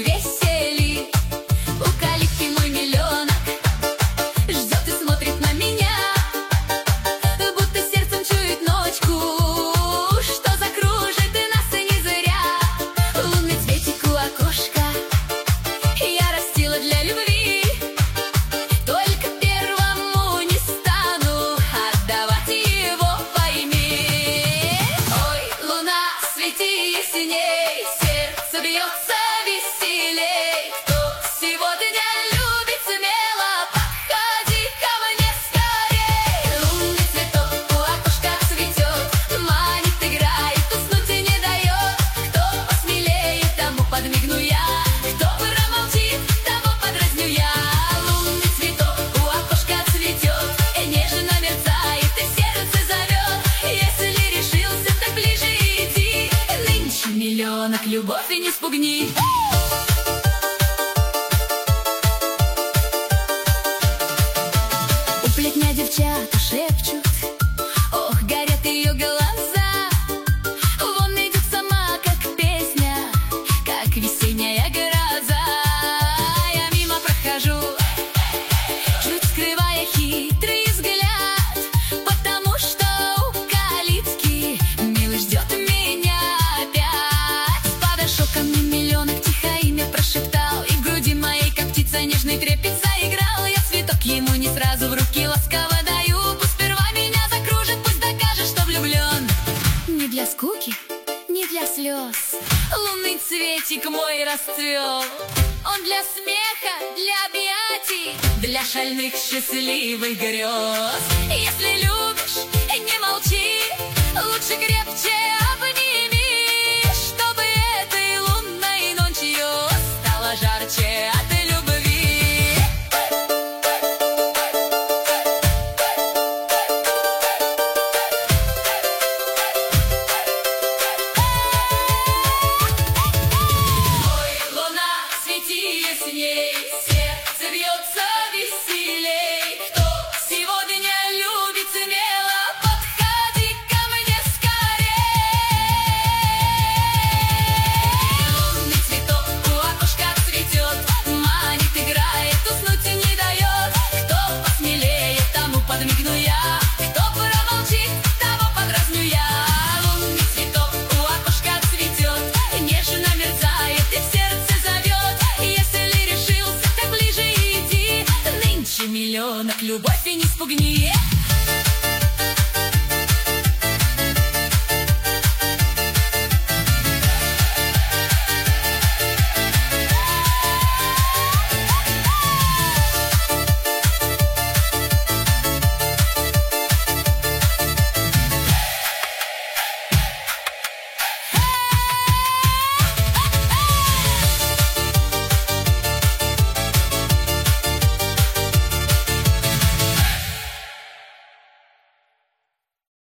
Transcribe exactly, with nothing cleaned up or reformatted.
весели. У калитки мой миллионок ждет и смотрит на меня, будто сердцем чует ночку, что закружит и нас и не зря. Лунный цветик у окошка я растила для любви, только первому не стану отдавать его, пойми. Ой, луна, свети ясней, сердце бьется веселей. Кто сегодня любит смело, подходи ко мне скорей. Лунный цветок у окошка цветет, манит, играет, уснуть и не дает. Кто посмелее, тому подмигну я, кто промолчит, того подразню я. Лунный цветок у окошка цветет, и нежно мерцает, и сердце зовет. Если решился, так ближе иди, нынче миллионок любовь и не спугни. У плетня девчата шепчут, ох, горят ее глаза. Вон идет сама, как песня, как весенняя гроза. Я мимо прохожу, чуть скрывая хитрый взгляд, потому что у калитки милый ждет меня опять. Подошел ко мне миллионок, тихо имя прошептал, и в груди моей, как птица, нежный трепет заиграл. Я цветок ему не сразу в руки ласково даю, пусть сперва меня закружит, пусть докажет, что влюблен. Не для скуки, не для слез лунный цветик мой расцвел. Он для смеха, для объятий, для шальных счастливых грез. Если любишь, не молчи, лучше крепче обними, чтобы этой лунной ночью стало жарче от любви. Ой, луна, свети ясней, сердце бьется веселей. Кто сегодня любит смело, подходи ко мне скорей. Лунный цветок у окошка цветет, манит, играет, уснуть и не дает. Кто посмелее, тому подмигну я, кто промолчит, того подразню я. Лунный цветок у окошка цветет, нежно мерцает, и в сердце зовет. Если решился, так ближе иди, нынче миллионок любовь и не спугни.